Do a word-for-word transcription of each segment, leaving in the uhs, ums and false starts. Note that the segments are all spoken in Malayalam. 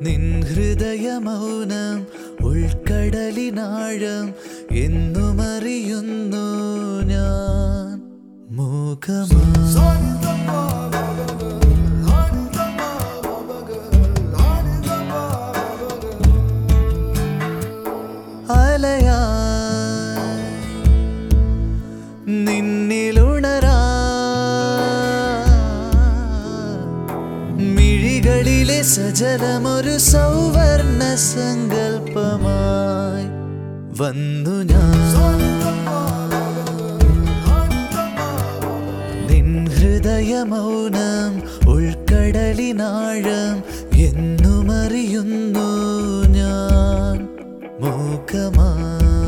നിൻ ഹൃദയമൗനം ഉൾക്കടലിനാഴം എന്നുമറിയുന്നു ഞാൻ. മൂകമാ അലയായി നിന്നിലുണരാ മിഴികളിലെ സജലമൊരു സൗവർണ സങ്കൽപ്പമായി വന്നു ഞാൻ. നിൻ ഹൃദയമൗനം ഉൾക്കടലിനാഴം എന്നുമറിയുന്നു ഞാൻ. മൂകമായി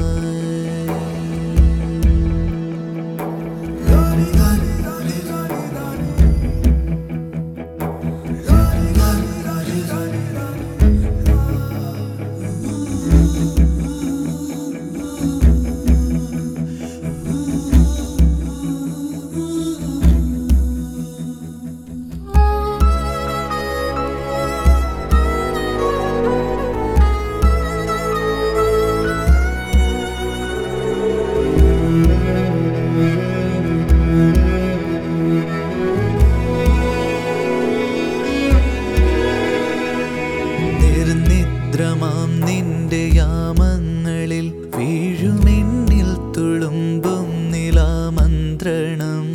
നിർനിദ്രമാം നിന്റെ യാമങ്ങളിൽ വീഴുമെന്നിൽ തുളുമ്പും നിലാമന്ത്രണം.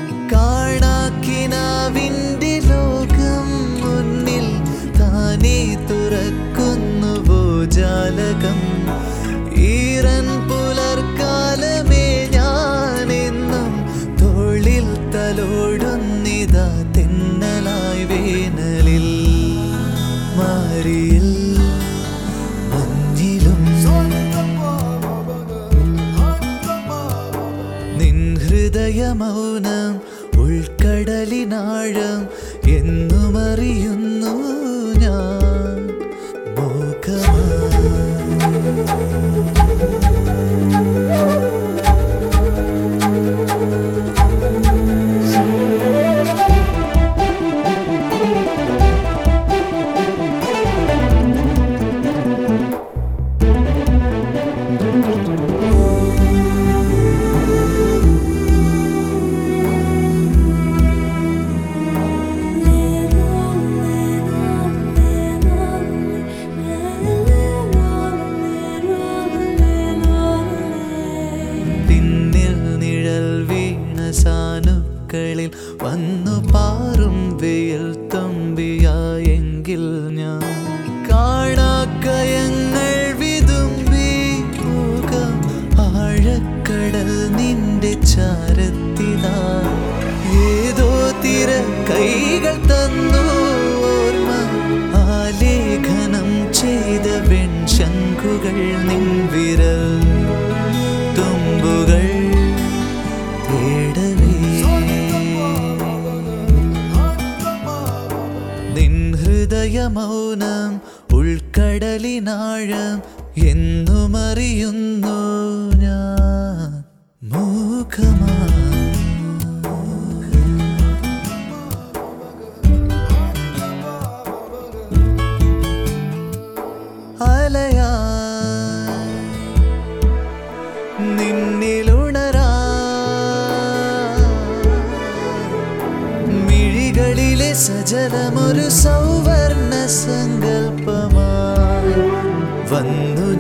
കാണാക്കിനാവിൻ്റെ ലോകം മുന്നിൽ താനേ തുറക്കുന്നുവോ ജാലകം. ഈറൻ പുലർക്കാലമേ ഞാനെന്നും തോളിൽ തലോടുന്നിതാ തെന്നലായി വേനലിൽ. മാറിയിൽ മഞ്ഞിലും നിൻ ഹൃദയമൗനം ഉൾക്കടലിനാഴം എന്നുമറിയുന്നു ഞാൻ. മൂകമായി സാനുക്കളിൽ വന്നു പാറും വെയിൽ തമ്പിയായെങ്കിൽ ഞാൻ. കാണാക്കയങ്ങൾ വിതുമ്പി മുഖം ആഴക്കടൽ നിന്റെ ചാരത്തിലാ. ഏതോ തിര കൈകൾ തന്നു ഓർമ്മ ആലേഖനം ചെയ്ത വെൺശംഖുകൾ നിൻ വിരൽ തുമ്പുകൾ നിൻ ഹൃദയമൗനം ഉൾക്കടലിനാഴം എന്നുമറിയുന്നു ഞാൻ. മൂകമായി അലയായി നിന്നിലുണരാ മിഴികളിലെ സജലമൊരു സൗവർണ സങ്കൽപ്പമായി വന്നു